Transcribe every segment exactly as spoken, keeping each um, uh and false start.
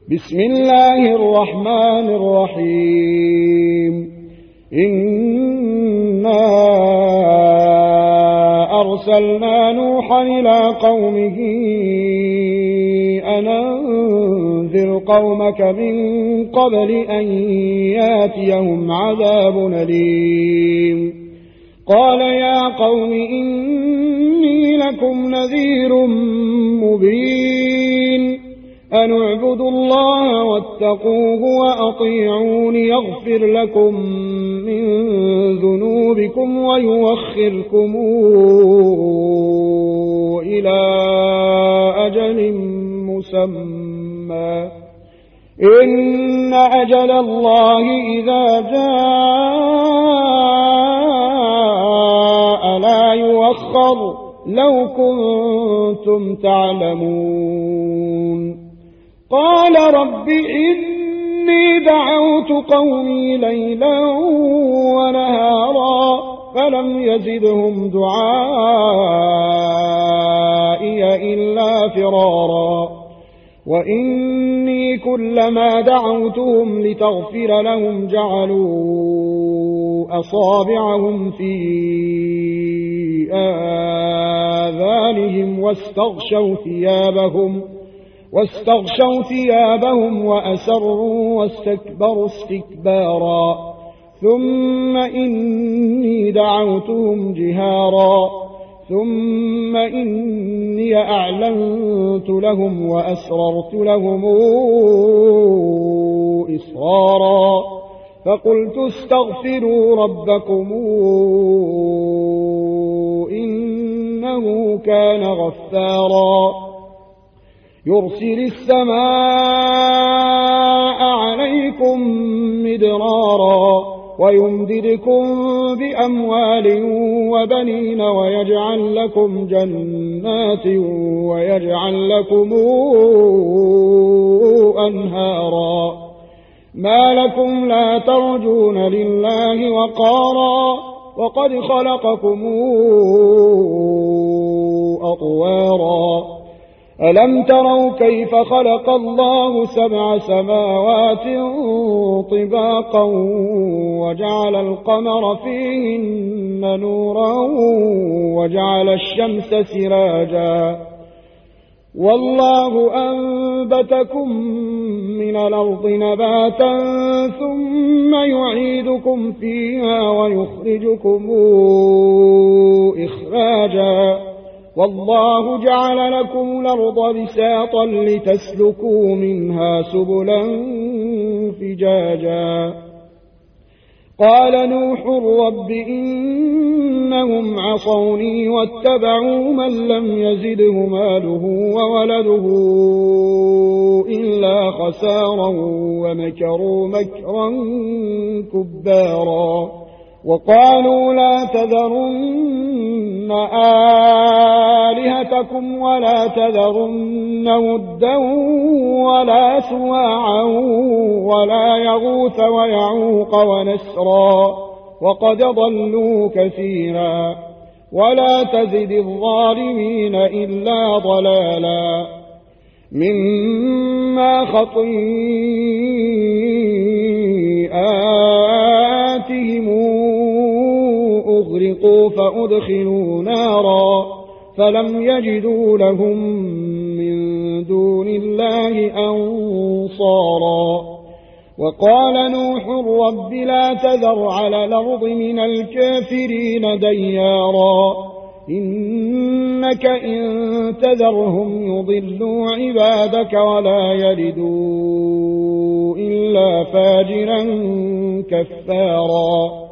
بسم الله الرحمن الرحيم إنا أرسلنا نوحا إلى قومه أن أنذر قومك من قبل أن ياتيهم عذاب أليم قال يا قوم إني لكم نذير مبين أن اعبدوا الله واتقوه وأطيعون يغفر لكم من ذنوبكم ويوخركم إلى أجل مسمى إن أجل الله إذا جاء لا يؤخر لو كنتم تعلمون قال رب إني دعوت قومي ليلا ونهارا فلم يزدهم دعائي إلا فرارا وإني كلما دعوتهم لتغفر لهم جعلوا أصابعهم في آذانهم واستغشوا ثيابهم واستغشوا ثيابهم وأسروا واستكبروا استكبارا ثم إني دعوتهم جهارا ثم إني أعلنت لهم وأسررت لهم إسرارا فقلت استغفروا ربكم إنه كان غفارا يرسل السماء عليكم مدرارا ويمددكم بأموال وبنين ويجعل لكم جنات ويجعل لكم أنهارا ما لكم لا ترجون لله وقارا وقد خلقكم أطوارا ألم تروا كيف خلق الله سبع سماوات طباقا وجعل القمر فيهن نورا وجعل الشمس سراجا والله أنبتكم من الأرض نباتا ثم يعيدكم فيها ويخرجكم إخراجا والله جعل لكم الأرض بساطا لتسلكوا منها سبلا فجاجا قال نوح رب إنهم عصوني واتبعوا من لم يزده ماله وولده إلا خسارا ومكروا مكرا كبارا وقالوا لا تذرن آلهتكم ولا تذرن ودا ولا سواعا ولا يغوث ويعوق ونسرا وقد ضلوا كثيرا ولا تزد الظالمين إلا ضلالا مما خطيئاتهم أغرقوا فأدخلوا نارا فلم يجدوا لهم من دون الله أنصارا وقال نوح رب لا تذر على الأرض من الكافرين ديارا إنك إن تذرهم يضلوا عبادك ولا يلدوا إلا فاجرا كفارا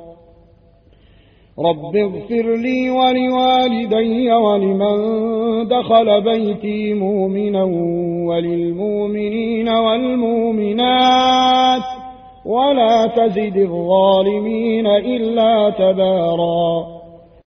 رب اغفر لي ولوالدي ولمن دخل بيتي مؤمنا وللمؤمنين والمؤمنات ولا تزد الظالمين إلا تبارا